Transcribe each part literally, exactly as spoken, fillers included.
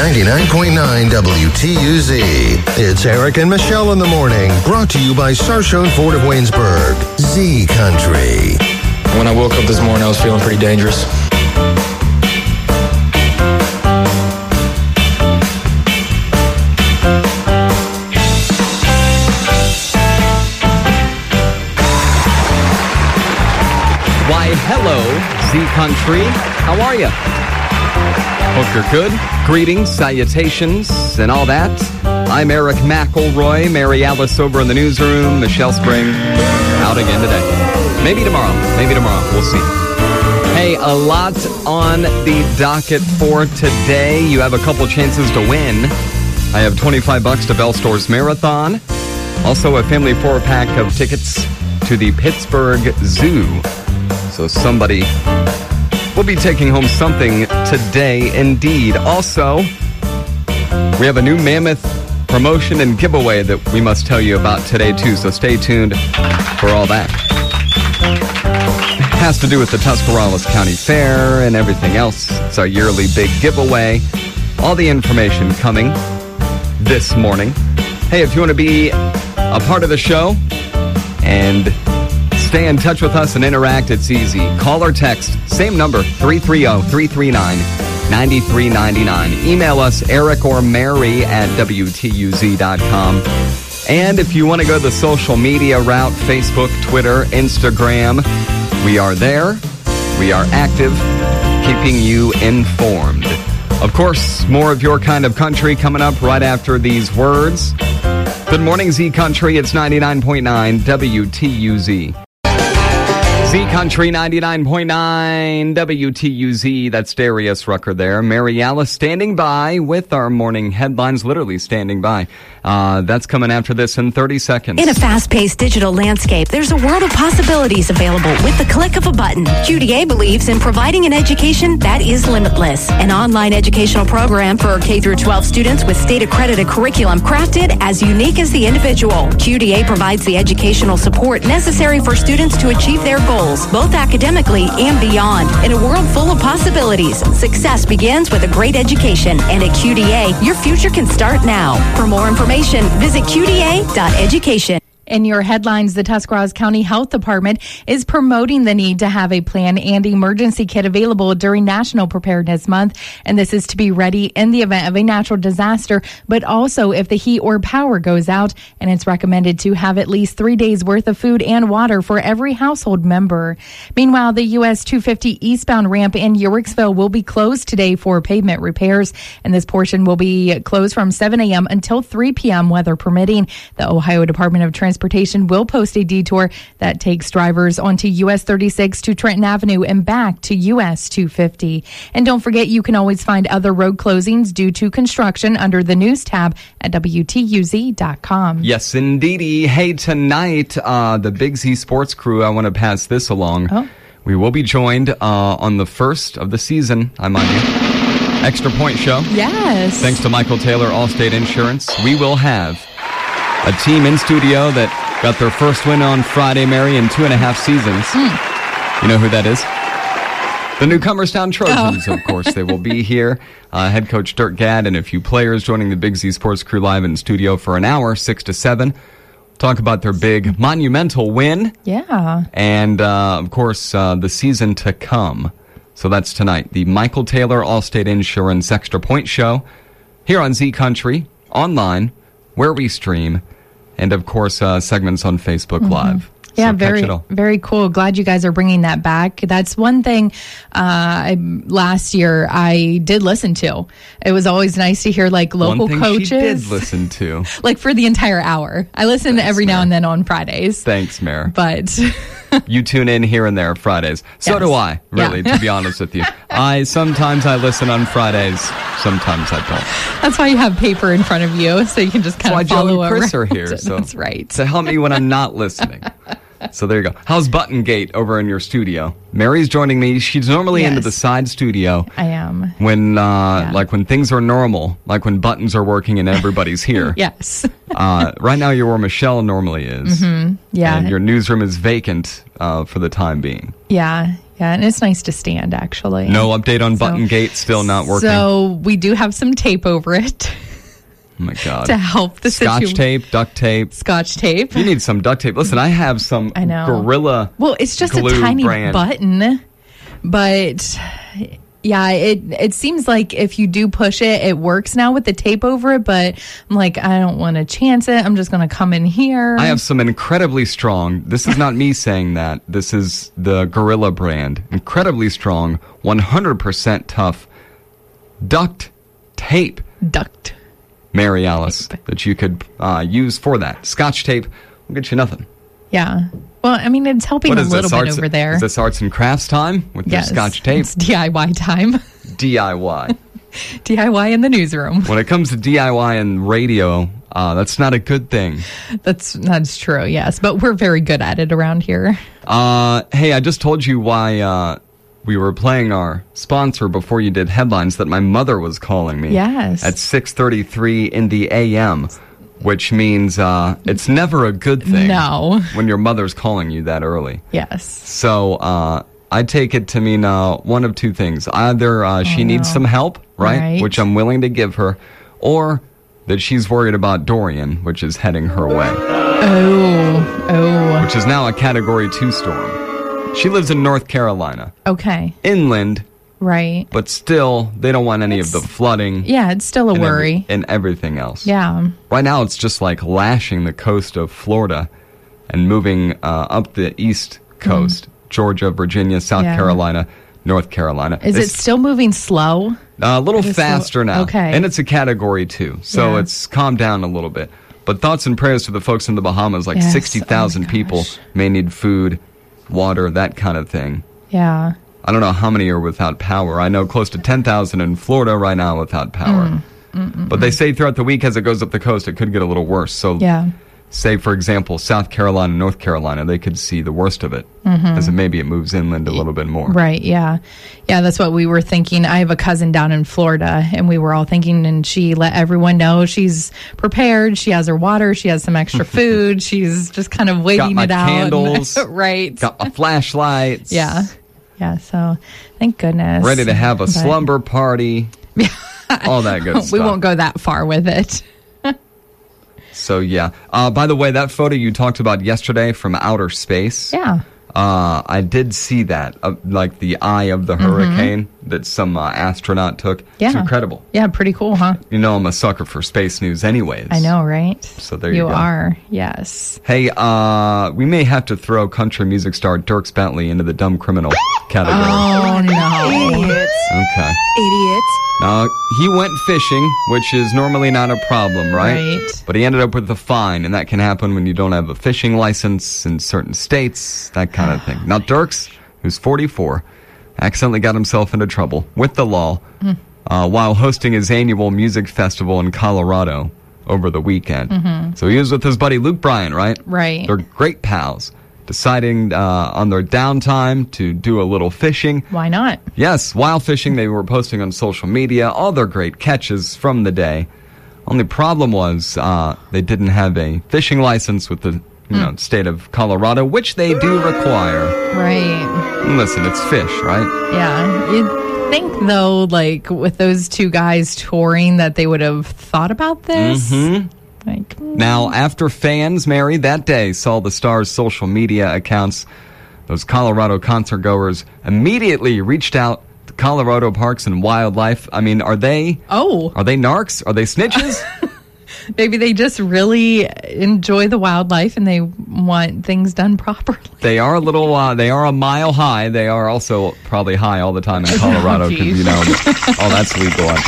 ninety-nine point nine W T U Z. It's Eric and Michelle in the morning, brought to you by Sarshone Ford of Waynesburg. Z Country. When I woke up this morning, I was feeling pretty dangerous. Why, hello, Z Country. How are you? Hope you're good. Greetings, salutations, and all that. I'm Eric McElroy. Mary Alice over in the newsroom. Michelle Spring out again today. Maybe tomorrow. Maybe tomorrow. We'll see. Hey, a lot on the docket for today. You have a couple chances to win. I have twenty-five bucks to Bell Stores Marathon. Also, a family four-pack of tickets to the Pittsburgh Zoo. So somebody will be taking home something today, indeed. Also, we have a new Mammoth promotion and giveaway that we must tell you about today, too. So stay tuned for all that. It has to do with the Tuscarawas County Fair and everything else. It's our yearly big giveaway. All the information coming this morning. Hey, if you want to be a part of the show and stay in touch with us and interact, it's easy. Call or text, same number, three three zero, three three nine, nine three nine nine. Email us, Eric or Mary at W T U Z dot com. And if you want to go the social media route, Facebook, Twitter, Instagram, we are there. We are active, keeping you informed. Of course, more of your kind of country coming up right after these words. Good morning, Z Country. It's ninety-nine point nine W T U Z. Z Country ninety-nine point nine W T U Z. That's Darius Rucker there. Mary Alice standing by with our morning headlines, literally standing by. Uh, that's coming after this in thirty seconds. In a fast-paced digital landscape, there's a world of possibilities available with the click of a button. Q D A believes in providing an education that is limitless. An online educational program for K through twelve students with state-accredited curriculum crafted as unique as the individual. Q D A provides the educational support necessary for students to achieve their goals, both academically and beyond. In a world full of possibilities, success begins with a great education. And at Q D A, your future can start now. For more information, visit Q D A dot education. In your headlines, the Tuscarawas County Health Department is promoting the need to have a plan and emergency kit available during National Preparedness Month. And this is to be ready in the event of a natural disaster, but also if the heat or power goes out. And it's recommended to have at least three days worth of food and water for every household member. Meanwhile, the U S two fifty eastbound ramp in Uricksville will be closed today for pavement repairs. And this portion will be closed from seven a.m. until three p.m. weather permitting. The Ohio Department of Transportation Transportation will post a detour that takes drivers onto U S thirty-six to Trenton Avenue and back to U S two fifty. And don't forget, you can always find other road closings due to construction under the news tab at W T U Z dot com. Yes, indeedy. Hey, tonight, uh, the Big Z Sports Crew, I want to pass this along. Oh. We will be joined uh, on the first of the season, I mind you. Extra Point Show. Yes. Thanks to Michael Taylor, Allstate Insurance. We will have a team in studio that got their first win on Friday, Mary, in two and a half seasons. Mm. You know who that is? The Newcomerstown Trojans, oh. Of course. They will be here. Uh, head coach Dirk Gadd and a few players joining the Big Z Sports Crew live in studio for an hour, six to seven. Talk about their big monumental win. Yeah. And, uh, of course, uh, the season to come. So that's tonight. The Michael Taylor Allstate Insurance Extra Point Show here on Z Country, online, where we stream. And, of course, uh, segments on Facebook mm-hmm. Live. Yeah, so very, very cool. Glad you guys are bringing that back. That's one thing uh, I, last year I did listen to. It was always nice to hear, like, local one thing coaches. She did listen to. Like, for the entire hour. I listen Thanks, every Mare. now and then on Fridays. Thanks, Mare. But you tune in here and there Fridays. So yes. do I, really, yeah. to be honest with you. I Sometimes I listen on Fridays. Sometimes I don't. That's why you have paper in front of you, so you can just kind so of follow around. Chris are around. here. So That's right. To help me when I'm not listening. So there you go. How's Button Gate over in your studio? Mary's joining me. She's normally yes. into the side studio. I am. When, uh, yeah. like when things are normal, like when buttons are working and everybody's here. Yes. uh, right now you're where Michelle normally is. Mm-hmm. Yeah. And your newsroom is vacant uh, for the time being. Yeah. Yeah, and it's nice to stand, actually. No update on So- Button Gate, still not working. So we do have some tape over it oh my God. to help the Scotch situation. tape, duct tape. Scotch tape. You need some duct tape. Listen, I have some I know. Gorilla Well, it's just a glue tiny brand. button, but yeah, it it seems like if you do push it, it works now with the tape over it. But I'm like, I don't want to chance it. I'm just going to come in here. I have some incredibly strong, this is not me saying that, this is the Gorilla brand, incredibly strong, one hundred percent tough duct tape, duct. Mary Alice, that you could uh, use for that. Scotch tape will get you nothing. Yeah. Well, I mean, it's helping What a is little this, bit arts, over there. Is this arts and crafts time with Yes, your Scotch tape? It's D I Y time. D I Y. D I Y in the newsroom. When it comes to D I Y and radio, uh, that's not a good thing. That's that's true. Yes, but we're very good at it around here. Uh, hey, I just told you why uh, we were playing our sponsor before you did headlines, that my mother was calling me. Yes. At six thirty-three in the A M, which means uh, it's never a good thing. No. When your mother's calling you that early. Yes. So uh, I take it to mean uh, one of two things. Either uh, she Oh, needs no. some help, right? Right. Which I'm willing to give her, or that she's worried about Dorian, which is heading her way, Oh. Oh. which is now a Category two storm. She lives in North Carolina, Okay. inland, Right. but still, they don't want any of the flooding Yeah, it's still a and, every- worry. and everything else. Yeah. Right now, it's just like lashing the coast of Florida and moving uh, up the east coast, Georgia, Virginia, South Yeah. Carolina, North Carolina. Is It's it still moving slow? a little it is slow? faster now. Okay. And it's a Category two, so Yeah. it's calmed down a little bit. But thoughts and prayers to the folks in the Bahamas, like Yes. sixty thousand Oh my people gosh. may need food, water, that kind of thing. Yeah. I don't know how many are without power. I know close to ten thousand in Florida right now without power. Mm. But they say throughout the week as it goes up the coast, it could get a little worse. So, Yeah. say, for example, South Carolina, North Carolina, they could see the worst of it as it maybe it moves inland a little bit more. Mm-hmm. Right, yeah. Yeah, that's what we were thinking. I have a cousin down in Florida, and we were all thinking, and she let everyone know she's prepared. She has her water. She has some extra food. She's just kind of waiting my it out. candles. Right. Got my flashlights. Yeah. Yeah, so thank goodness. Ready to have a But- slumber party. All that good stuff. We won't go that far with it. So, yeah. Uh, by the way, that photo you talked about yesterday from outer space. Yeah. Uh, I did see that, uh, like the eye of the hurricane that some uh, astronaut took. Mm-hmm. Yeah. It's incredible. Yeah, pretty cool, huh? You know I'm a sucker for space news anyways. I know, right? So there you You go. are, yes. Hey, uh, we may have to throw country music star Dierks Bentley into the dumb criminal category. Oh, no. Okay. Idiots. Now, he went fishing, which is normally not a problem, right? Right. But he ended up with a fine, and that can happen when you don't have a fishing license in certain states, that kind of thing. Now, Dierks, who's forty-four, accidentally got himself into trouble with the law Mm. uh, while hosting his annual music festival in Colorado over the weekend. Mm-hmm. So he was with his buddy Luke Bryan, right? Right. They're great pals, deciding uh, on their downtime to do a little fishing. Why not? Yes, while fishing, they were posting on social media all their great catches from the day. Only problem was uh, they didn't have a fishing license with the you know state of Colorado, which they do require. Right. And listen, it's fish, right? Yeah. You'd think, though, like with those two guys touring, that they would have thought about this. Mm-hmm. Like, Now, after fans, Mary, that day saw the star's social media accounts, those Colorado concert goers immediately reached out to Colorado Parks and Wildlife. I mean, are they oh, are they narcs? Are they snitches? maybe they just really enjoy the wildlife and they want things done properly. They are a little, uh, they are a mile high. They are also probably high all the time in Colorado because, geez. you know, oh, that's legal, I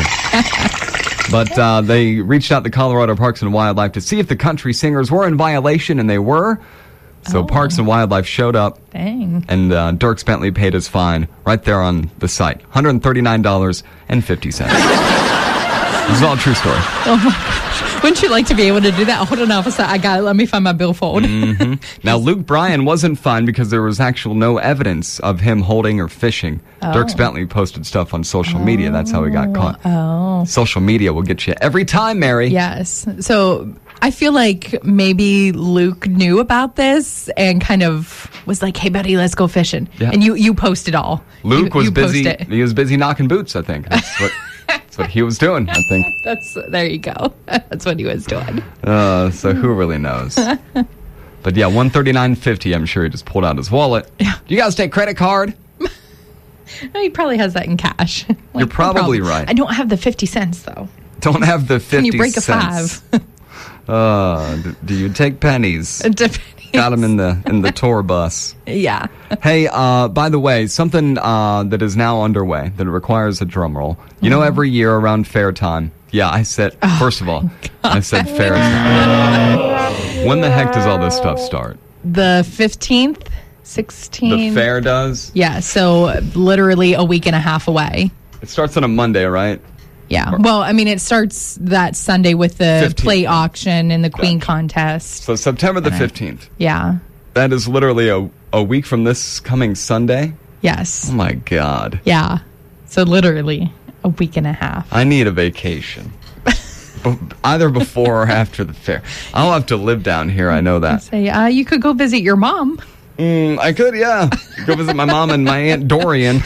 think. But uh, they reached out to Colorado Parks and Wildlife to see if the country singers were in violation, and they were. So Oh. Parks and Wildlife showed up, Dang. and uh, Dierks Bentley paid his fine right there on the site, one hundred thirty-nine dollars and fifty cents. This is all a true story. Wouldn't you like to be able to do that? Hold on, officer. I got it. Let me find my billfold. Now, Luke Bryan wasn't fined because there was actual no evidence of him holding or fishing. Dierks Bentley posted stuff on social media. That's how he got caught. Oh. Social media will get you every time, Mary. Yes. So I feel like maybe Luke knew about this and kind of was like, "Hey, buddy, let's go fishing." Yeah. And you you post it all. Luke you, was you busy. Post it. He was busy knocking boots, I think. That's what, that's what he was doing, I think. That's there you go. That's what he was doing. Uh, so who really knows? But yeah, one thirty-nine fifty. I'm sure he just pulled out his wallet. Yeah. Do you guys take credit card? No, he probably has that in cash. Like, You're probably no problem. right. I don't have the fifty cents though. Don't have the fifty Can you break a cents. five? Uh, d- do you take pennies? Depends. Got them in the in the tour bus. Yeah. Hey, uh, by the way, something uh, that is now underway that requires a drum roll. You know, every year around fair time. Yeah, I said. Oh first of all, I said fair time. When the heck does all this stuff start? The fifteenth, sixteenth. The fair does. Yeah, so literally a week and a half away. It starts on a Monday, right? Yeah. Well, I mean, it starts that Sunday with the fifteenth. plate auction and the queen Gotcha. contest. So September the fifteenth. Yeah. That is literally a, a week from this coming Sunday. Yes. Oh my God. Yeah. So literally a week and a half. I need a vacation. Be- Either before or after the fair. I'll have to live down here, I know that. Say, uh, you could go visit your mom. Mm, I could, yeah. Go visit my mom and my Aunt Dorian.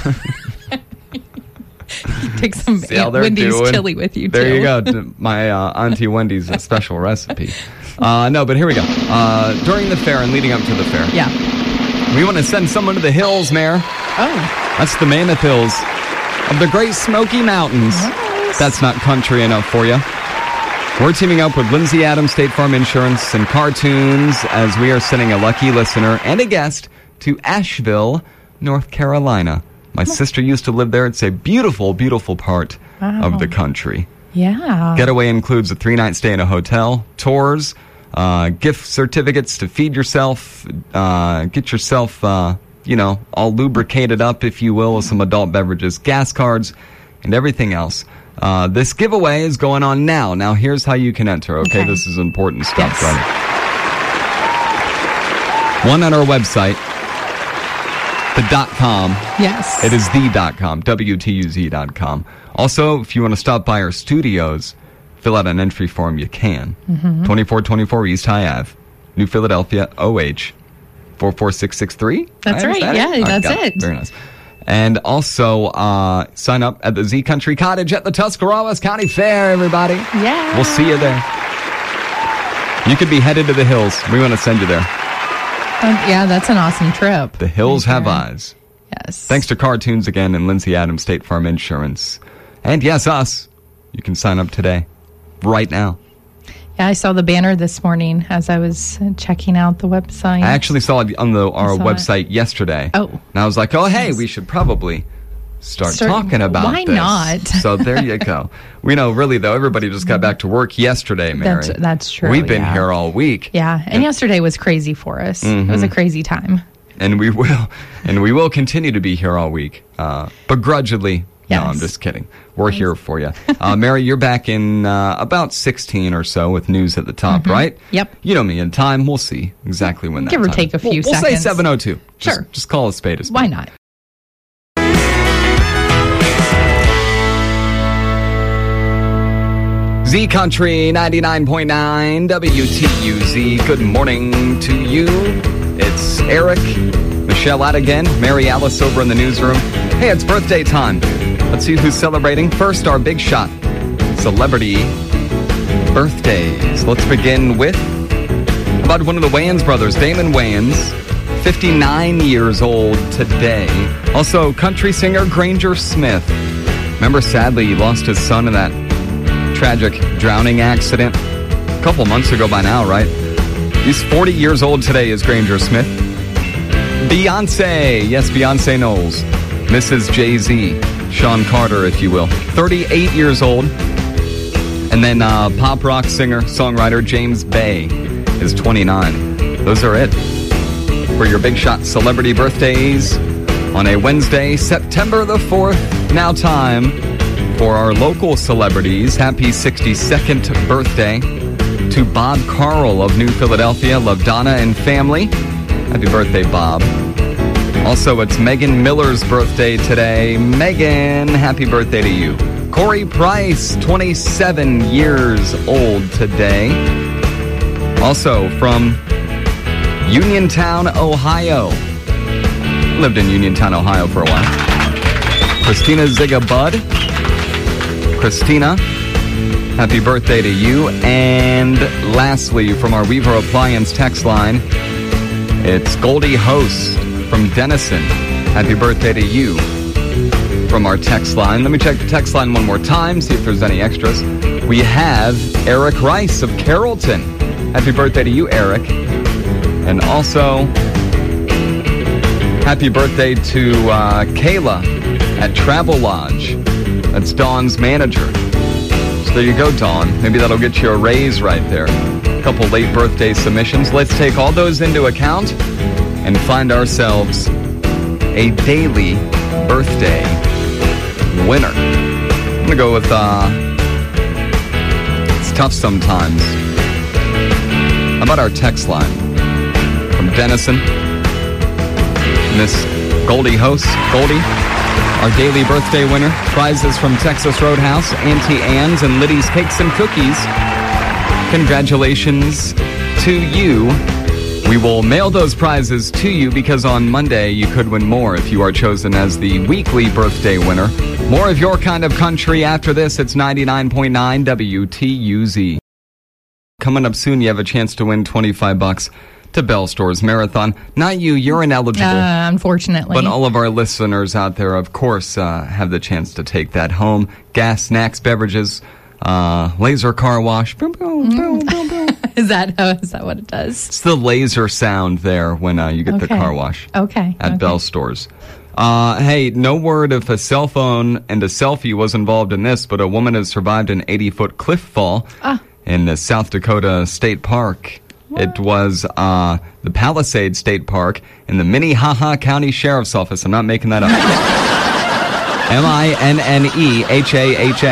Take some See how Aunt they're Wendy's doing. chili with you, There too. you go. D- My uh, Auntie Wendy's special recipe. Uh, no, but here we go. Uh, during the fair and leading up to the fair, Yeah. we want to send someone to the hills, Mayor. Oh. That's the Mammoth Hills of the Great Smoky Mountains. Nice. That's not country enough for you. We're teaming up with Lindsay Adams State Farm Insurance and Cartoons as we are sending a lucky listener and a guest to Asheville, North Carolina. My sister used to live there. It's a beautiful, beautiful part Wow. of the country. Yeah. Getaway includes a three-night stay in a hotel, tours, uh, gift certificates to feed yourself, uh, get yourself, uh, you know, all lubricated up, if you will, with some adult beverages, gas cards, and everything else. Uh, this giveaway is going on now. Now, here's how you can enter, okay? Okay. This is important stuff, Yes. right? One on our website, the dot com. Yes. It is the dot com, W T U Z dot com. Also, if you want to stop by our studios, fill out an entry form, you can. Mm-hmm. twenty-four twenty-four East High Ave, New Philadelphia, O H four four six six three. That's right. That Yeah, it? that's got it. Very nice. And also, uh, sign up at the Z Country Cottage at the Tuscarawas County Fair, everybody. Yeah. We'll see you there. You could be headed to the hills. We want to send you there. Um, yeah, that's an awesome trip. The hills Right have there. eyes. Yes. Thanks to Cartoons again and Lindsay Adams State Farm Insurance. And yes, us. You can sign up today. Right now. Yeah, I saw the banner this morning as I was uh, checking out the website. I actually saw it on the our saw website yesterday. Oh. And I was like, oh, hey, we should probably start, Start- talking about why this. not? So there you go. We know, really, though, everybody just got back to work yesterday, Mary. That's- that's true, We've been yeah. here all week. Yeah, and yesterday was crazy for us. It was a Mm-hmm. crazy time. And we will, and we will continue to be here all week, uh, begrudgingly. No, Yes. I'm just kidding. We're here for you. Uh, Mary, you're back in uh, about sixteen or so with news at the top, right? Yep. You know me, in time, we'll see exactly when that Give or time take a is. few we'll, We'll say seconds. seven oh two. Just, Sure. Just call a spade a spade. Why not? Z Country ninety-nine point nine W T U Z. Good morning to you. It's Eric, Michelle out again, Mary Alice over in the newsroom. Hey, it's birthday time. Let's see who's celebrating. First, our big shot, celebrity birthdays. Let's begin with about one of the Wayans brothers, Damon Wayans, fifty-nine years old today. Also, country singer Granger Smith. Remember, sadly, he lost his son in that tragic drowning accident a couple months ago by now, right? He's forty years old today, is Granger Smith. Beyonce, yes, Beyonce Knowles. Missus Jay-Z, Sean Carter, if you will. thirty-eight years old. And then uh, pop rock singer, songwriter James Bay is twenty-nine. Those are it for your big shot celebrity birthdays on a Wednesday, September the fourth. Now time for our local celebrities. Happy sixty-second birthday to Bob Carl of New Philadelphia. Love Donna and family. Happy birthday, Bob. Also, it's Megan Miller's birthday today. Megan, happy birthday to you. Corey Price, twenty-seven years old today. Also from Uniontown, Ohio. Lived in Uniontown, Ohio for a while. Christina Ziga Bud. Christina, happy birthday to you. And lastly, from our Weaver Appliance text line, it's Goldie Host from Denison. Happy birthday to you from our text line. Let me check the text line one more time, see if there's any extras. We have Eric Rice of Carrollton. Happy birthday to you, Eric. And also, happy birthday to uh, Kayla at Travel Lodge. That's Dawn's manager. So there you go, Dawn. Maybe that'll get you a raise right there. A couple late birthday submissions. Let's take all those into account and find ourselves a daily birthday winner. I'm going to go with, uh, it's tough sometimes. How about our text line from Denison? Miss Goldie Host. Goldie, our daily birthday winner. Prizes from Texas Roadhouse, Auntie Anne's, and Liddy's Cakes and Cookies. Congratulations to you. We will mail those prizes to you because on Monday you could win more if you are chosen as the weekly birthday winner. More of your kind of country after this. It's ninety-nine point nine W T U Z. Coming up soon, you have a chance to win twenty-five bucks to Bell Stores Marathon. Not you, you're ineligible. Uh, unfortunately. But all of our listeners out there, of course, uh, have the chance to take that home. Gas, snacks, beverages, uh, laser car wash. Boom, boom, boom, boom, boom. Is that how, is that what it does? It's the laser sound there when uh, you get okay. the car wash. Okay. At okay. Bell Stores. Uh, hey, no word if a cell phone and a selfie was involved in this, but a woman has survived an eighty-foot cliff fall ah. in the South Dakota State Park. What? It was uh, the Palisades State Park in the Minnehaha County Sheriff's Office. I'm not making that up. M I N N E H A H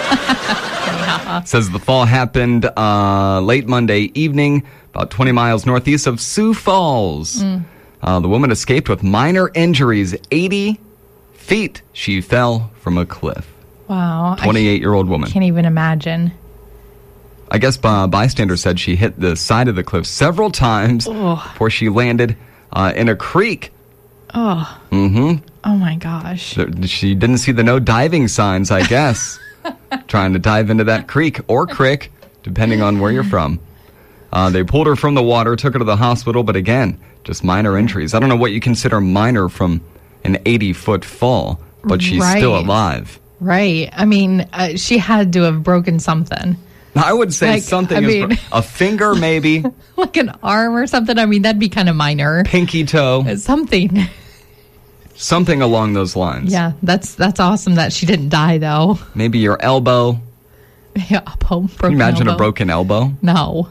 A. Says the fall happened uh, late Monday evening, about twenty miles northeast of Sioux Falls. Mm. Uh, the woman escaped with minor injuries. eighty feet she fell from a cliff. Wow. twenty-eight-year-old woman. Can't even imagine. I guess uh, bystanders said she hit the side of the cliff several times Ugh. before she landed uh, in a creek. Oh. Mm-hmm. Oh, my gosh. She didn't see the no diving signs, I guess. Trying to dive into that creek or crick, depending on where you're from. Uh, they pulled her from the water, took her to the hospital, but again, just minor injuries. I don't know what you consider minor from an eighty-foot fall, but she's right. still alive. Right. I mean, uh, she had to have broken something. I would say like, something. I is mean, bro- a finger, maybe. Like an arm or something. I mean, that'd be kind of minor. Pinky toe. Something. Something along those lines. Yeah, that's that's awesome that she didn't die, though. Maybe your elbow. Yeah, broken Can you imagine elbow. a broken elbow? No.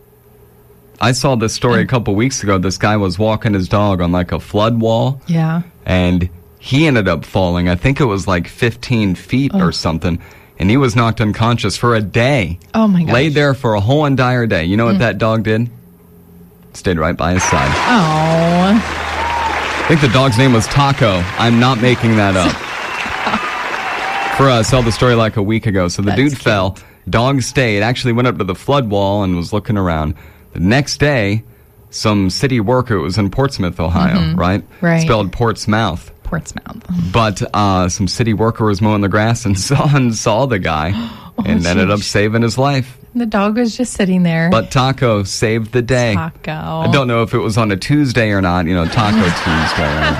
I saw this story a couple weeks ago. This guy was walking his dog on like a flood wall. Yeah. And he ended up falling. I think it was like fifteen feet oh. or something. And he was knocked unconscious for a day. Oh, my gosh. Laid there for a whole entire day. You know what mm. that dog did? Stayed right by his side. Oh. I think the dog's name was Taco. I'm not making that up. For us, I saw the story like a week ago. So the That's dude cute. fell. Dog stayed. Actually went up to the flood wall and was looking around. The next day, some city worker, it was in Portsmouth, Ohio, mm-hmm. right? Right. Spelled Portsmouth. Portsmouth. But uh, some city worker was mowing the grass and saw, and saw the guy oh, and geez. ended up saving his life. The dog was just sitting there. But Taco saved the day. Taco. I don't know if it was on a Tuesday or not, you know, Taco Tuesday. Right?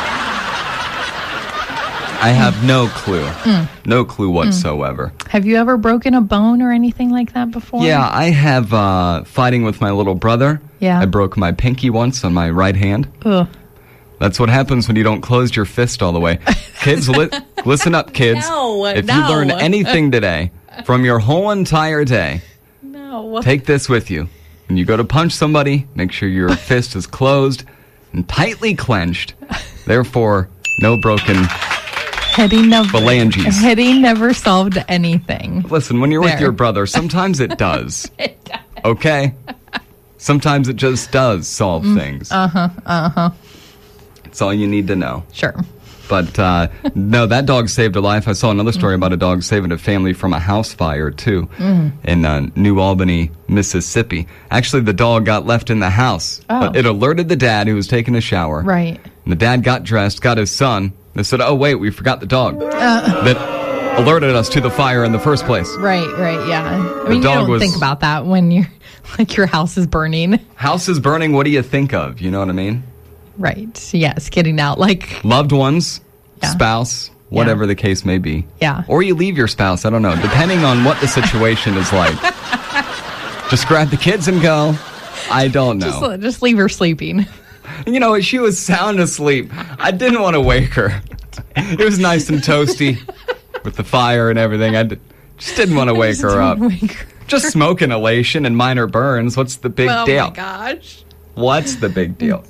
I have no clue. Mm. No clue whatsoever. Mm. Have you ever broken a bone or anything like that before? Yeah, I have uh, fighting with my little brother. Yeah. I broke my pinky once on my right hand. Ugh. That's what happens when you don't close your fist all the way. Kids, li- listen up, kids. No, if no. you learn anything today from your whole entire day, no. take this with you. When you go to punch somebody, make sure your fist is closed and tightly clenched. Therefore, no broken Hitting never, phalanges. Hitting never solved anything. Listen, when you're there. with your brother, sometimes it does. It does. Okay? Sometimes it just does solve mm, things. Uh-huh, uh-huh. That's all you need to know. Sure. But uh, no, that dog saved a life. I saw another story about a dog saving a family from a house fire, too, mm. in uh, New Albany, Mississippi. Actually, the dog got left in the house. Oh. But it alerted the dad who was taking a shower. Right. And the dad got dressed, got his son. They said, oh, wait, we forgot the dog. Uh. That alerted us to the fire in the first place. Right, right, yeah. I mean, the dog you don't was, think about that when you're, like, your house is burning. House is burning, what do you think of? You know what I mean? Right, yes, getting out, like... Loved ones, yeah. spouse, whatever yeah. the case may be. Yeah. Or you leave your spouse, I don't know, depending on what the situation is like. Just grab the kids and go. I don't know. Just, just leave her sleeping. You know, she was sound asleep. I didn't want to wake her. It was nice and toasty. With the fire and everything, I d- just didn't want to wake her up. Wake her. Just smoke inhalation and minor burns. What's the big oh deal? Oh, my gosh. What's the big deal?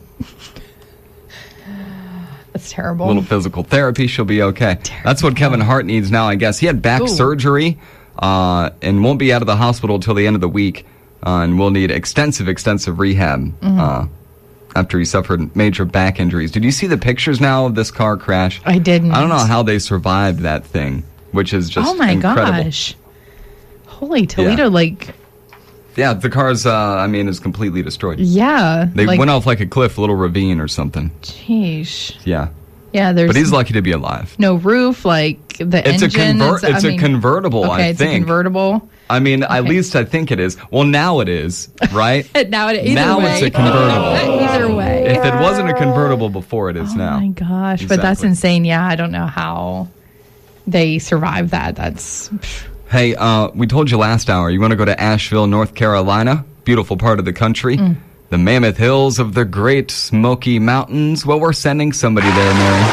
That's terrible. A little physical therapy, she'll be okay. Terrible. That's what Kevin Hart needs now, I guess. He had back Ooh. surgery uh, and won't be out of the hospital until the end of the week. Uh, and will need extensive, extensive rehab mm-hmm. uh, after he suffered major back injuries. Did you see the pictures now of this car crash? I didn't. I don't know how they survived that thing, which is just oh my incredible. Gosh. Holy Toledo, yeah. like... Yeah, the car's, uh, I mean, is completely destroyed. Yeah. They like, went off like a cliff, a little ravine or something. Jeez. Yeah. Yeah, there's... But he's lucky to be alive. No roof, like the it's engine... A conver- it's I a mean, convertible, okay, I it's think. it's a convertible. I mean, okay. at least I think it is. Well, now it is, right? now it, either now way. it's a convertible. Either way. If it wasn't a convertible before, it is oh now. Oh, my gosh. Exactly. But that's insane. Yeah, I don't know how they survived that. That's... Hey, uh, we told you last hour, you want to go to Asheville, North Carolina? Beautiful part of the country. Mm. The Mammoth Hills of the Great Smoky Mountains. Well, we're sending somebody there, Mary.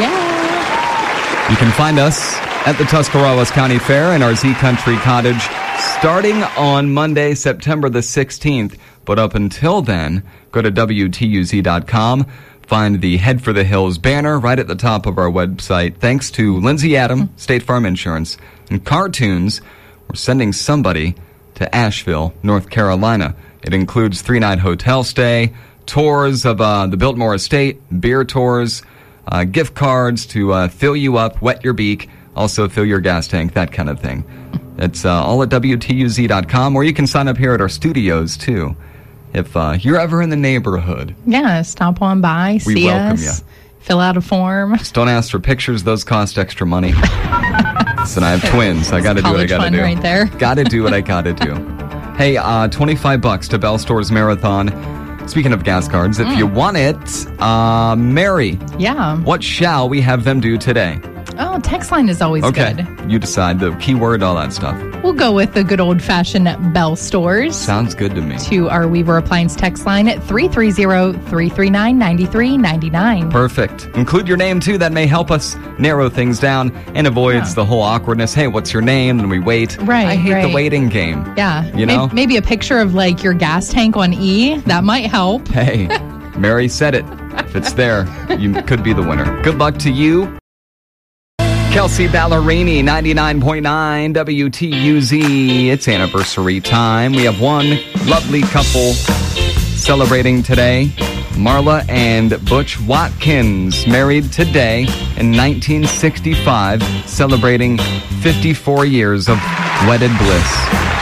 Yeah. You can find us at the Tuscarawas County Fair in our Z Country Cottage starting on Monday, September the sixteenth. But up until then, go to W T U Z dot com. Find the Head for the Hills banner right at the top of our website. Thanks to Lindsay Adam, mm. State Farm Insurance, and Cartoons, we're sending somebody to Asheville, North Carolina. It includes three-night hotel stay, tours of uh, the Biltmore Estate, beer tours, uh, gift cards to uh, fill you up, wet your beak, also fill your gas tank, that kind of thing. It's uh, all at W T U Z dot com, or you can sign up here at our studios, too. If uh, you're ever in the neighborhood. Yeah, stop on by, we see welcome us, you. Fill out a form. Just don't ask for pictures. Those cost extra money. Listen, I have twins. I got to do what I got to do. Right there. Got to do what I got to do. Hey, uh, twenty-five bucks to Bell Stores Marathon. Speaking of gas cards, if mm. you want it, uh, Mary. Yeah. What shall we have them do today? Oh, text line is always okay. good. You decide the keyword, all that stuff. We'll go with the good old-fashioned Bell Stores. Sounds good to me. To our Weaver Appliance text line at three three zero, three three nine, nine three nine nine. Perfect. Include your name, too. That may help us narrow things down and avoids yeah. the whole awkwardness. Hey, what's your name? And we wait. Right, I hate right. the waiting game. Yeah. You know? Maybe, maybe a picture of, like, your gas tank on E. That might help. Hey, Mary said it. If it's there, you could be the winner. Good luck to you. Kelsey Ballerini, ninety-nine point nine W T U Z. It's anniversary time. We have one lovely couple celebrating today. Marla and Butch Watkins, married today in nineteen sixty-five, celebrating fifty-four years of wedded bliss.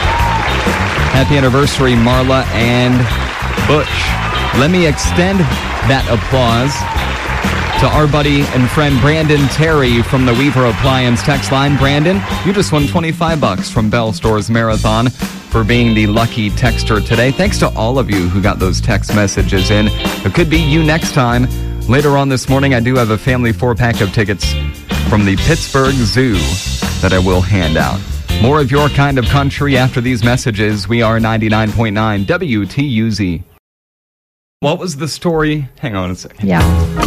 Happy anniversary, Marla and Butch. Let me extend that applause to our buddy and friend Brandon Terry from the Weaver Appliance text line. Brandon, you just won twenty-five bucks from Bell Stores Marathon for being the lucky texter today. Thanks to all of you who got those text messages in. It could be you next time. Later on this morning, I do have a family four-pack of tickets from the Pittsburgh Zoo that I will hand out. More of your kind of country after these messages. We are ninety-nine point nine W T U Z. What was the story? Hang on a second. Yeah.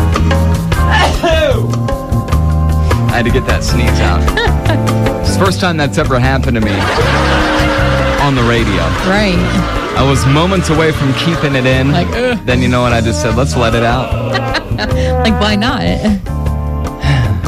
I had to get that sneeze out. It's the first time that's ever happened to me on the radio. Right. I was moments away from keeping it in. Like, ugh. Then you know what? I just said, let's let it out. Like, why not?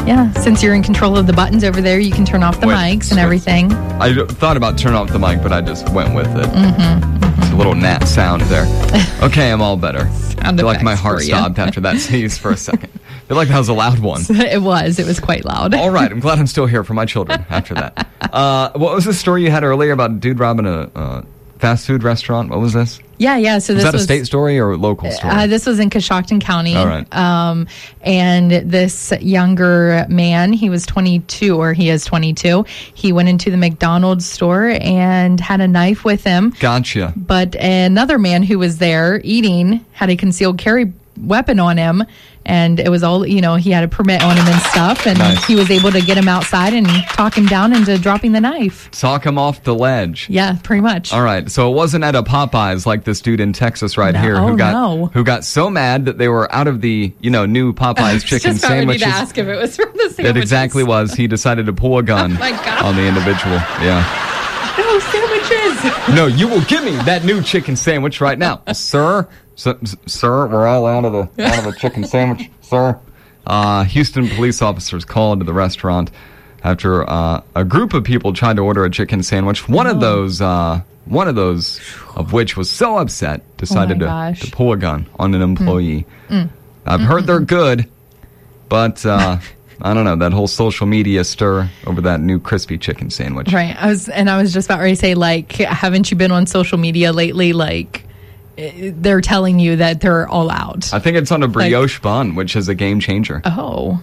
Yeah, since you're in control of the buttons over there, you can turn off the Wait, mics and switch. everything. I thought about turning off the mic, but I just went with it. Mm-hmm, mm-hmm. It's a little gnat sound there. Okay, I'm all better. I Sound feel like my effects heart for you. stopped after that sneeze for a second. I feel like that was a loud one. It was. It was quite loud. All right, I'm glad I'm still here for my children after that. Uh, what was the story you had earlier about a dude robbing a uh, fast food restaurant? What was this? Yeah, yeah. So Was this that a was state story or a local story? Uh, this was in Coshocton County. All right. Um, and this younger man, he was twenty-two, or he is twenty-two. He went into the McDonald's store and had a knife with him. Gotcha. But another man who was there eating had a concealed carry weapon on him. And it was all, you know, he had a permit on him and stuff. And Nice. he was able to get him outside and talk him down into dropping the knife. Talk him off the ledge. Yeah, pretty much. All right, so it wasn't at a Popeyes like this dude in Texas right No, here who oh, got no. who got so mad that they were out of the you know new Popeyes chicken Just about ready sandwiches. to ask if it was from the sandwiches. It exactly was. He decided to pull a gun Oh, my God. on the individual. Yeah. No, sandwiches. No, you will give me that new chicken sandwich right now, sir. S- s- sir, we're all out of the out of a chicken sandwich, sir. Uh, Houston police officers called to the restaurant after uh, a group of people tried to order a chicken sandwich. One of those, uh, one of those, of which was so upset, decided Oh my to, gosh. to pull a gun on an employee. Mm. I've heard they're good, but uh, I don't know, that whole social media stir over that new crispy chicken sandwich. Right. I was, and I was just about ready to say, like, haven't you been on social media lately? Like, eh, they're telling you that they're all out. I think it's on a brioche bun, which is a game changer. Oh.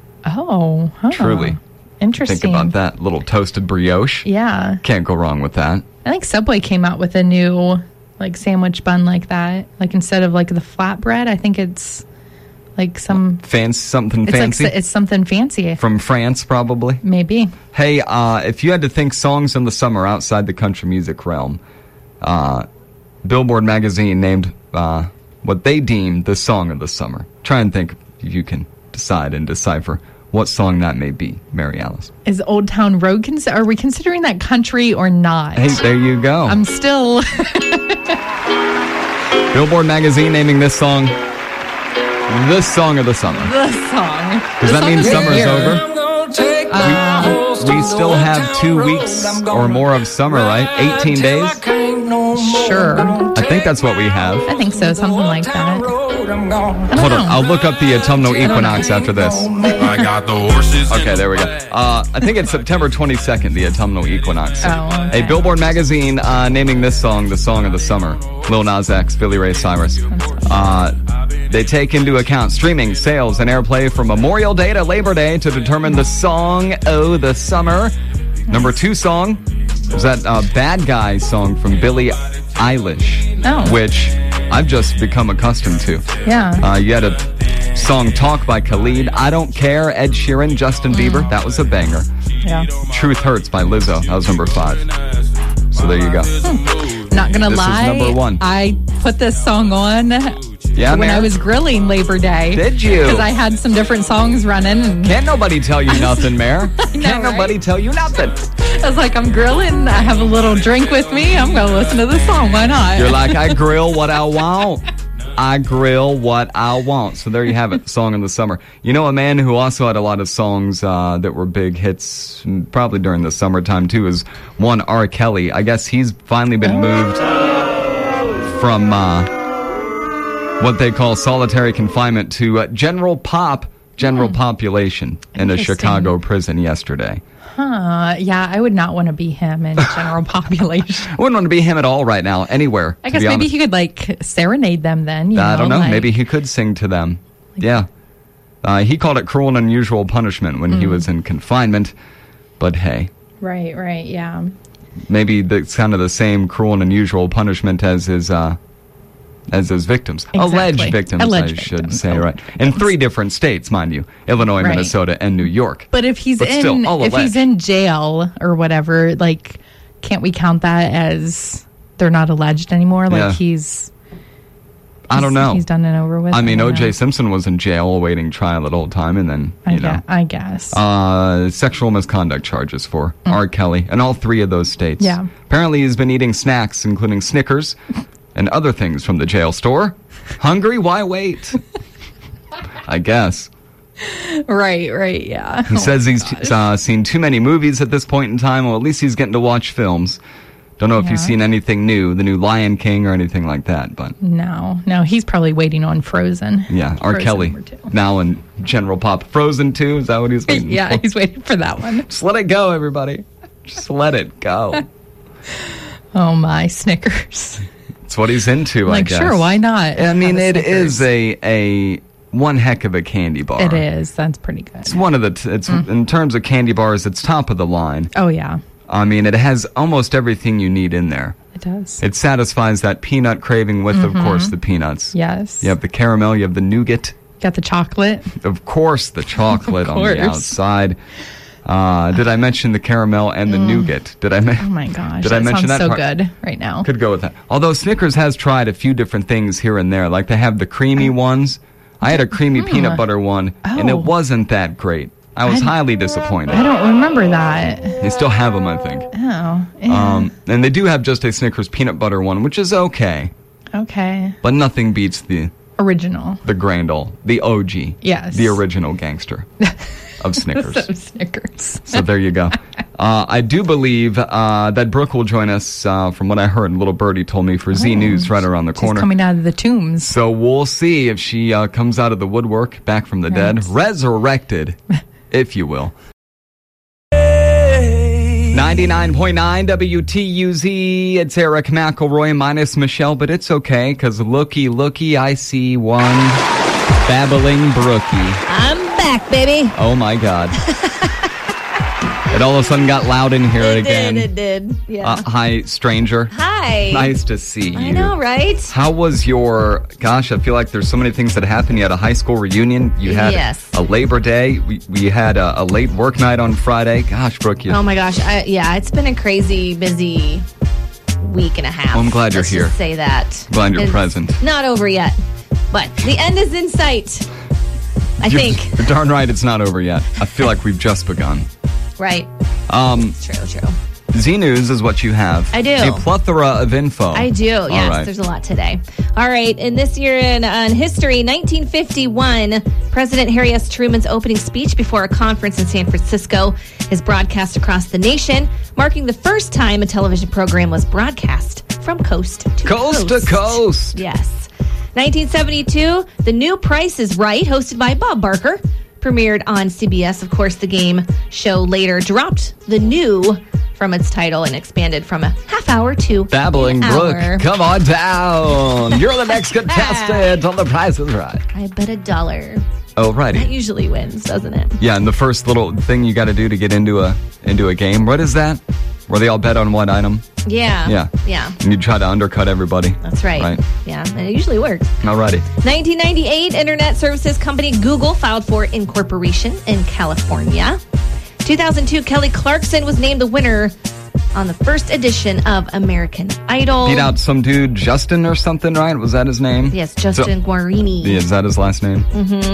Oh. Huh. Truly. Interesting. Think about that. Little toasted brioche. Yeah. Can't go wrong with that. I think Subway came out with a new, like, sandwich bun like that. Like, instead of, like, the flatbread, I think it's, like, some... Fancy, something It's fancy. like, it's something fancy. From France, probably. Maybe. Hey, uh, if you had to think songs in the summer outside the country music realm, uh, Billboard magazine named uh, what they deemed the song of the summer. Try and think if you can decide and decipher what song that may be, Mary Alice. Is Old Town Road, cons- are we considering that country or not? Hey, there you go. I'm still... Billboard magazine naming this song the song of the summer. the song. Does The that song mean of the summer's year. over? Uh, We still have two weeks or more of summer, right? eighteen days? Sure. I think that's what we have. I think so, something like that. Hold on, I'll look up the autumnal equinox after this. I got the horses. Okay, there we go. Uh, I think it's September twenty-second, the autumnal equinox. Oh, okay. A Billboard magazine uh, naming this song the song of the summer. Lil Nas X, Billy Ray Cyrus. Uh, they take into account streaming, sales, and airplay from Memorial Day to Labor Day to determine the song of the summer. Number two song was that uh, Bad Guy song from Billie Eilish, Oh. which I've just become accustomed to. Yeah. Uh, you had a song Talk by Khalid, I Don't Care, Ed Sheeran, Justin Bieber. That was a banger. Yeah. Truth Hurts by Lizzo. That was number five. So there you go. Not gonna This is lie. number one. I put this song on Yeah, when man. I was grilling Labor Day. Did you? Because I had some different songs running. And Can't nobody tell you nothing, Mare. know, Can't nobody right? tell you nothing. I was like, I'm grilling. I have a little drink with me. I'm going to listen to this song. Why not? You're like, I grill what I want. I grill what I want. So there you have it, song in the summer. You know, a man who also had a lot of songs uh, that were big hits, mm, probably during the summertime too, is one R. Kelly. I guess he's finally been moved from uh, what they call solitary confinement to uh, general pop, general population in a Interesting. Chicago prison yesterday. Huh. Yeah, I would not want to be him in general population. I wouldn't want to be him at all right now, anywhere. I to guess be maybe honest. he could, like, serenade them then. You I know, don't know. like- Maybe he could sing to them. Yeah. Uh, he called it cruel and unusual punishment when Mm. he was in confinement. But hey, Right, right, yeah. maybe it's kind of the same cruel and unusual punishment as his uh, as his victims. Exactly. Alleged victims, Alleged I should victims. say, right? In three different states, mind you. Illinois, Right. Minnesota, and New York. But if he's But in still, all if he's alleged. in jail or whatever, like, can't we count that as they're not alleged anymore? Like Yeah. he's, I don't he's- know. He's done and over with. I mean, don't O J know. Simpson was in jail awaiting trial the whole time, and then, I you know. guess. I guess. Uh, sexual misconduct charges for R. Kelly in all three of those states. Yeah. Apparently he's been eating snacks, including Snickers and other things from the jail store. Hungry? Why wait? I guess. Right, right, yeah. He Oh says my he's gosh. uh, seen too many movies at this point in time. Well, at least he's getting to watch films. Don't know if Yeah. you've seen anything new, the new Lion King or anything like that, but No, no, he's probably waiting on Frozen. yeah, R. Frozen Kelly number two. now in General Pop. Frozen two, is that what he's waiting Yeah, for? he's waiting for that one. Just let it go, everybody. Just let it go. Oh my, Snickers. It's what he's into, I Like, guess. sure, why not? I mean, have it a is Snickers? a a one heck of a candy bar. It is. That's pretty good. It's one of the. T- it's in terms of candy bars, it's top of the line. Oh, yeah, I mean, it has almost everything you need in there. it does. It satisfies that peanut craving with, of course, the peanuts. Yes. You have the caramel, you have the nougat, Got the chocolate. of course, the chocolate on the course. outside. Uh, did I mention the caramel and the nougat? Did I? Me- Oh, my gosh. Did that I mention sounds that so part? good right now. Could go with that. Although Snickers has tried a few different things here and there. Like they have the creamy ones. I had a creamy peanut butter one, and Oh. it wasn't that great. I was I- highly disappointed. I don't remember that. They still have them, I think. Oh, yeah. Um, and they do have just a Snickers peanut butter one, which is okay. Okay. But nothing beats the Original. the grand old, the O G. Yes. The original gangster of Snickers. Some Snickers. So there you go. Uh, I do believe uh, that Brooke will join us, uh, from what I heard, Little Birdie told me, for Z News right around the She's corner. coming out of the tombs. So we'll see if she uh, comes out of the woodwork, back from the dead, Right. resurrected, if you will. ninety-nine point nine W T U Z. It's Eric McElroy minus Michelle, but it's okay, because looky, looky, I see one babbling brookie. I'm back, baby. Oh, my God. It all of a sudden got loud in here It again. did, it did. Yeah. Uh, hi, stranger. Hi. Nice to see you. I know, right? How was your, gosh, I feel like there's so many things that happened. You had a high school reunion. You had Yes. a Labor Day. We, we had a, a late work night on Friday. Gosh, Brooke, you, Oh my gosh. I, yeah, it's been a crazy, busy week and a half. Well, I'm glad you're Let's here. Just say that. Glad you're It's present. Not over yet, but the end is in sight. I You're- think. You're darn right it's not over yet. I feel like we've just begun. Right. Um, True, true. Z News is what you have. I do. A plethora of info. I do. Yes, All right. there's a lot today. All right, in this year in, uh, in history, nineteen fifty-one, President Harry S. Truman's opening speech before a conference in San Francisco is broadcast across the nation, marking the first time a television program was broadcast from coast to Coast coast. to coast. Yes. nineteen seventy-two, The New Price is Right, hosted by Bob Barker, premiered on C B S. Of course, the game show later dropped the new from its title and expanded from a half hour to Babbling an Brooke, hour. come on down. You're the next contestant on The Price is Right. I bet a dollar. Oh, righty. That usually wins, doesn't it? Yeah, and the first little thing you got to do to get into a into a game, what is that? Where they all bet on one item, Yeah. Yeah. Yeah. and you try to undercut everybody. That's right. Right. Yeah, and it usually works. Alrighty. nineteen ninety-eight, internet services company Google filed for incorporation in California. two thousand two, Kelly Clarkson was named the winner on the first edition of American Idol. Beat out some dude, Justin or something, right? Was that his name? Yes, Justin So- Guarini. Yeah, is that his last name?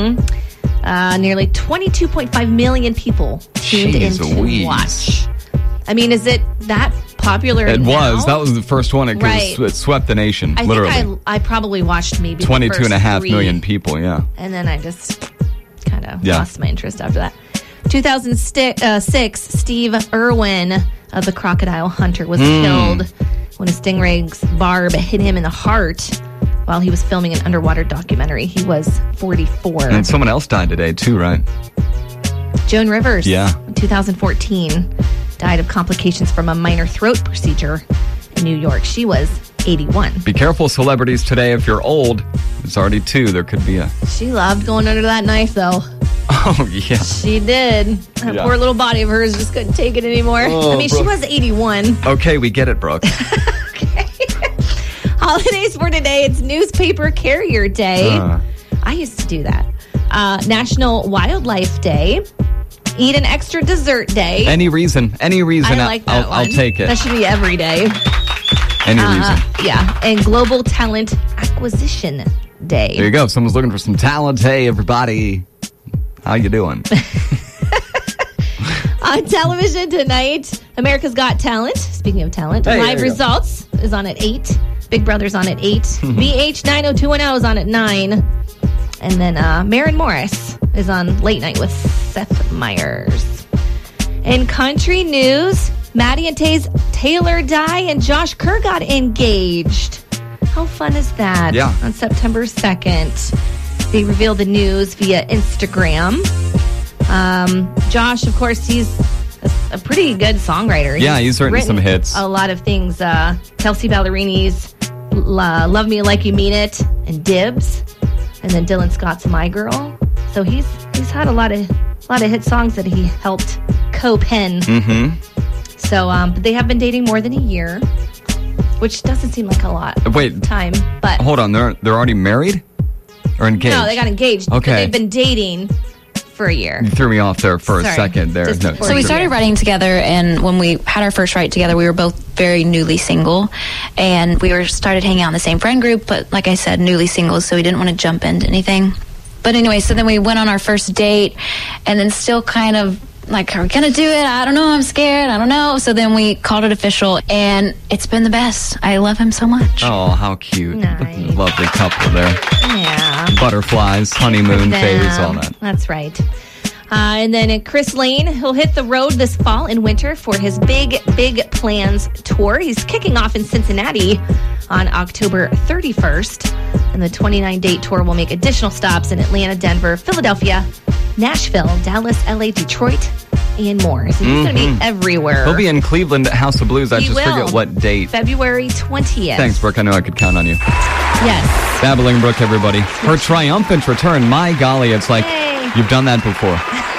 Uh, nearly twenty-two point five million people tuned in Jeez to Louise. watch. I mean, is it that popular It now? was. That was the first one. It, 'cause Right. it swept the nation, I literally. think I, I probably watched maybe the Twenty-two and a first half three, million people, yeah. and then I just kind of Yeah. lost my interest after that. two thousand six, Steve Irwin of the Crocodile Hunter was Hmm. killed when a stingray's barb hit him in the heart while he was filming an underwater documentary. He was forty-four. And someone else died today, too, right? Joan Rivers, Yeah. in two thousand fourteen, died of complications from a minor throat procedure in New York. She was eighty-one. Be careful, celebrities, today. If you're old, it's already two. There could be a... She loved going under that knife, though. Oh, yeah. She did. That Yeah. poor little body of hers just couldn't take it anymore. Oh, I mean, she Brooke. was eighty-one. Okay, we get it, Brooke. Holidays for today. It's Newspaper Carrier Day. Uh. I used to do that. Uh, National Wildlife Day. Eat an extra dessert day. Any reason. Any reason. I like that I'll, one. I'll take it. That should be every day. Any Uh, reason. yeah. And Global Talent Acquisition Day. There you go. If someone's looking for some talent, hey, everybody. How you doing? On television tonight, America's Got Talent. Speaking of talent, Hey, Live there you go. Results is on at eight. Big Brother's on at eight. V H nine oh two one oh is on at nine. And then uh, Maren Morris is on Late Night with Seth Meyers. In country news, Maddie and Tay's Taylor Dye and Josh Kerr got engaged. How fun is that? Yeah. On September second. They revealed the news via Instagram. Um, Josh, of course, he's a, a pretty good songwriter. Yeah, he's written some hits. A lot of things. Uh, Kelsey Ballerini's uh, Love Me Like You Mean It and Dibs. And then Dylan Scott's My Girl. So he's he's had a lot of a lot of hit songs that he helped co-pen. Mm-hmm. So um, but they have been dating more than a year, which doesn't seem like a lot Wait. of time. But Hold on, they're they're already married? Or engaged? no, they got engaged. Okay. But they've been dating for a year. You threw me off there for Sorry. a second there. Just No, before So we Yeah. started writing together, and when we had our first write together, we were both very newly single, and we were started hanging out in the same friend group, but like I said, newly single, so we didn't want to jump into anything. But anyway, so then we went on our first date, and then still kind of like, are we going to do it? I don't know. I'm scared. I don't know. So then we called it official, and it's been the best. I love him so much. Oh, how cute. Nice. Lovely couple there. Yeah. Butterflies, honeymoon Them. phase, all that. That's right. Uh, and then Chris Lane, he'll hit the road this fall and winter for his Big, Big Plans tour. He's kicking off in Cincinnati on October thirty-first. And the twenty-nine date tour will make additional stops in Atlanta, Denver, Philadelphia, Nashville, Dallas, L A, Detroit, and more. So he's going to be everywhere. He'll be in Cleveland at House of Blues. I He just will. forget what date. February twentieth. Thanks, Brooke. I knew I could count on you. Yes. Babbling Brooke, everybody. Her triumphant return. My golly, it's like Yay. you've done that before.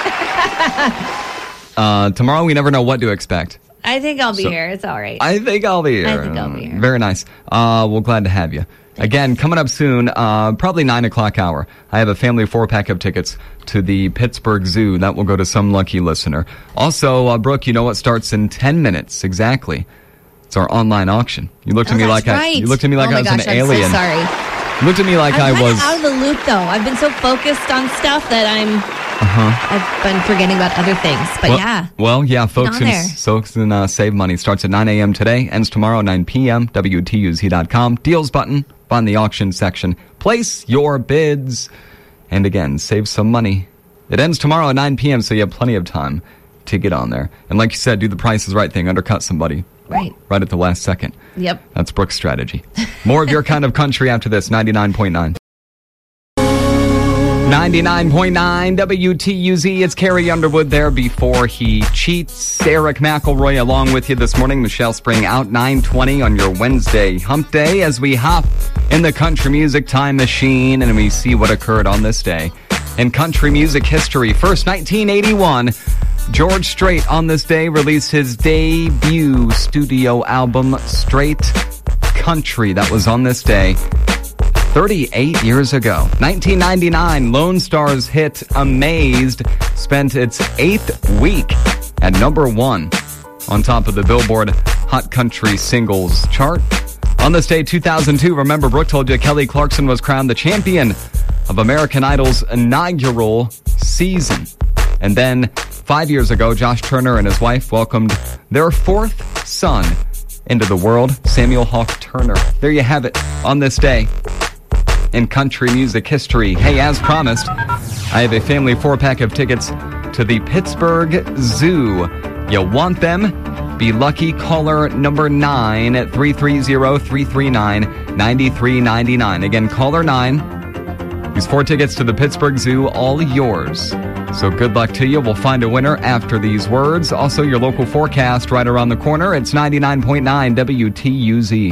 uh, tomorrow, we never know what to expect. I think I'll be So- here. It's all right. I think I'll be here. I think I'll be here. Very nice. Uh, well, glad to have you. Again, coming up soon, uh, probably nine o'clock hour. I have a family four-pack of tickets to the Pittsburgh Zoo. That will go to some lucky listener. Also, uh, Brooke, you know what starts in ten minutes exactly? It's our online auction. You looked Oh, at me that's like right. I. You looked at me like oh I was my gosh, an I'm alien. So sorry. You looked at me like I'm I kind was. of out of the loop, though. I've been so focused on stuff that I'm. Uh-huh. I've been forgetting about other things. But Well, yeah, well, yeah, folks on can, there. folks can uh, save money. Starts at nine a.m. today, ends tomorrow, nine p.m., W T U Z dot com. Deals button, find the auction section. Place your bids. And again, save some money. It ends tomorrow at nine p.m., so you have plenty of time to get on there. And like you said, do the Price is Right thing, undercut somebody. right. Right at the last second. Yep. That's Brooke's strategy. More of your kind of country after this, ninety-nine point nine. ninety-nine point nine W T U Z. It's Carrie Underwood there before he cheats. Eric McElroy along with you this morning. Michelle Spring out nine twenty on your Wednesday hump day as we hop in the country music time machine and we see what occurred on this day in country music history. First, nineteen eighty-one. George Strait on this day released his debut studio album, Straight Country. That was on this day thirty-eight years ago. nineteen ninety-nine, Lone Star's hit Amazed spent its eighth week at number one on top of the Billboard Hot Country Singles chart. On this day, two thousand two, remember Brooke told you Kelly Clarkson was crowned the champion of American Idol's inaugural season. And then, five years ago, Josh Turner and his wife welcomed their fourth son into the world, Samuel Hawk Turner. There you have it on this day in country music history. Hey, as promised, I have a family four-pack of tickets to the Pittsburgh Zoo. You want them? Be lucky caller number nine at three three zero, three three nine, nine three nine nine. Again, caller nine. These four tickets to the Pittsburgh Zoo, all yours. So good luck to you. We'll find a winner after these words. Also, your local forecast right around the corner. It's ninety-nine point nine W T U Z.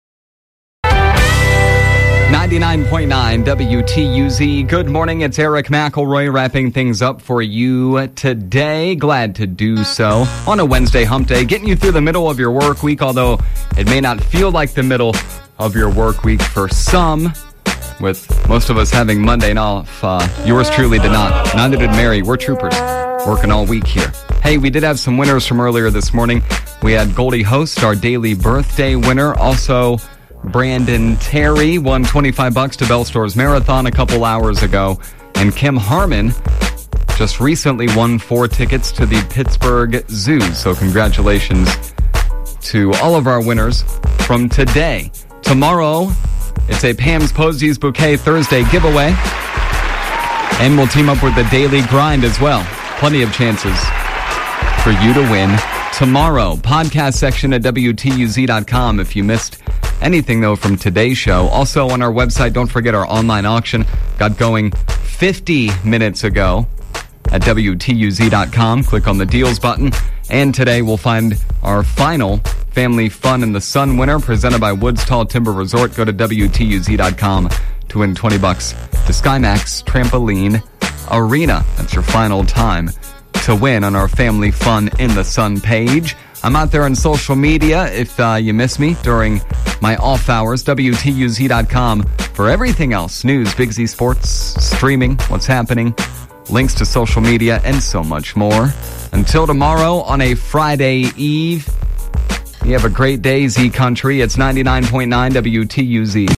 ninety-nine point nine W T U Z. Good morning. It's Eric McElroy wrapping things up for you today. Glad to do so on a Wednesday hump day, getting you through the middle of your work week, although it may not feel like the middle of your work week for some, with most of us having Monday off. Uh, yours truly did not. Neither did Mary. We're troopers working all week here. Hey, we did have some winners from earlier this morning. We had Goldie Host, our daily birthday winner. Also, Brandon Terry won twenty-five bucks to Bell Stores Marathon a couple hours ago. And Kim Harmon just recently won four tickets to the Pittsburgh Zoo. So congratulations to all of our winners from today. Tomorrow, it's a Pam's Posies Bouquet Thursday giveaway. And we'll team up with the Daily Grind as well. Plenty of chances for you to win tomorrow. Podcast section at W T U Z dot com if you missed anything, though, from today's show. Also on our website, don't forget our online auction. Got going fifty minutes ago at W T U Z dot com. Click on the deals button. And today we'll find our final Family Fun in the Sun winner presented by Woods Tall Timber Resort. Go to W T U Z dot com to win twenty bucks to SkyMax Trampoline Arena. That's your final time to win on our Family Fun in the Sun page. I'm out there on social media if uh, you miss me during my off hours. W T U Z dot com for everything else. News, Big Z Sports, streaming, what's happening, links to social media, and so much more. Until tomorrow on a Friday Eve, you have a great day, Z Country. It's ninety-nine point nine W T U Z.